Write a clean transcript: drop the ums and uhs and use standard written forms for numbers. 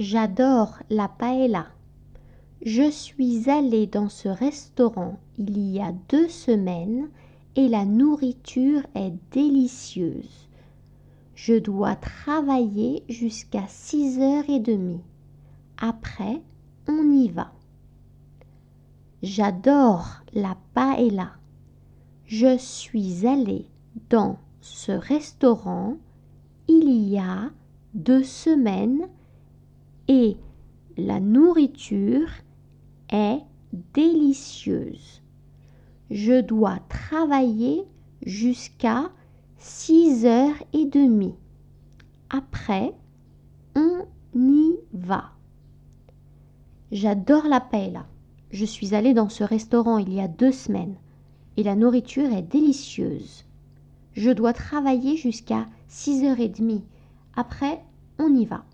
J'adore la paella. Je suis allée dans ce restaurant il y a 2 semaines et la nourriture est délicieuse. Je dois travailler jusqu'à 6h30. Après, on y va. J'adore la paella. Je suis allée dans ce restaurant il y a 2 semaines et la nourriture est délicieuse. Je dois travailler jusqu'à 6h30. Après, on y va. J'adore la paella. Je suis allée dans ce restaurant il y a 2 semaines et la nourriture est délicieuse. Je dois travailler jusqu'à 6h30. Après, on y va.